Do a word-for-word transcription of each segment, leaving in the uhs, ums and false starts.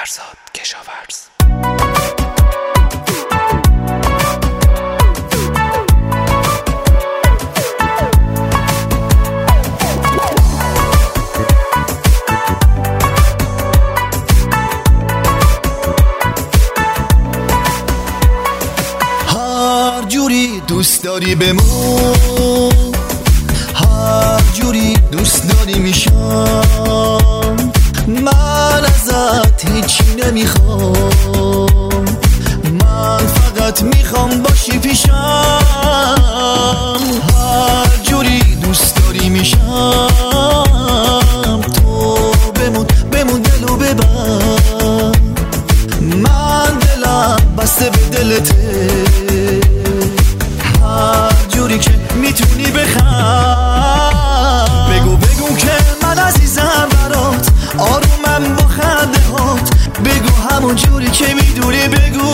فرزاد کشاورز. هر جوری دوست داری بمون، هر جوری دوست داری میشم، من ازت هیچی نمیخوام، من فقط میخوام باشی پیشم. هر جوری دوست داری میشم، تو بمون بمون دلو ببر، من دلم بسته به دلته، هر جوری که میتونی بخند، بگو بگو که من عزیزم برات، آرومم با خنده هات، بگو همون جوری که میدونی، بگو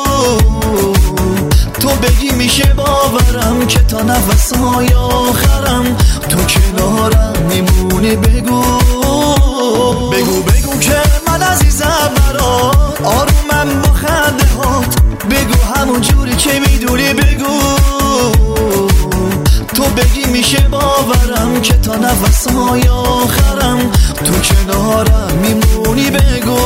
تو بگی میشه باورم که تا نفسهای آخرم تو کنارم میمونی، بگو بگو بگو که من عزیزم برات، آرومم با خنده هات، بگو همون جوری که میدونی، بگو تو بگی میشه باورم که تا نفسهای آخرم تو کنارم میمونی، بگو.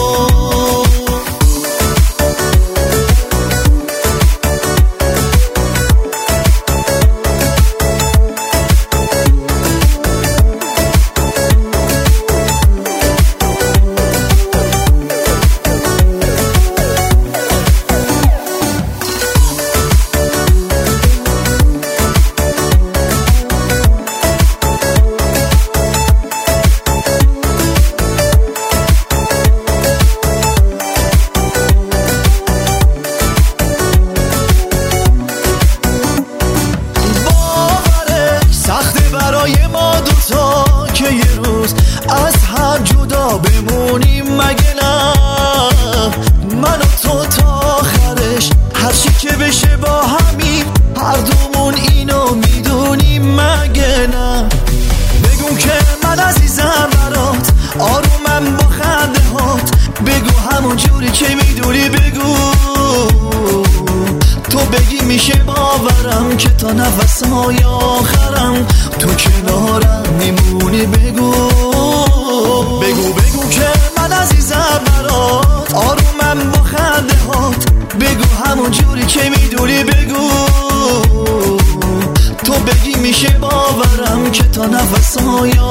برای ما دوتا که یه روز از هم جدا بمونیم، مگه نه من و تو تا آخرش هرچی که بشه با همین، هر دومون اینو میدونیم، مگه نه. بگو که من عزیزم برات، آرومم با خنده هات، بگو همون جوری که میدونی، بگو تو بگی میشه باورم که تا نفسهای آخرم تو کنارم میمونی، بگو بگو بگو که من عزیزم برات، آرومم با خنده هات، بگو همون جوری که میدونی، بگو تو بگی میشه باورم که تا نفسهای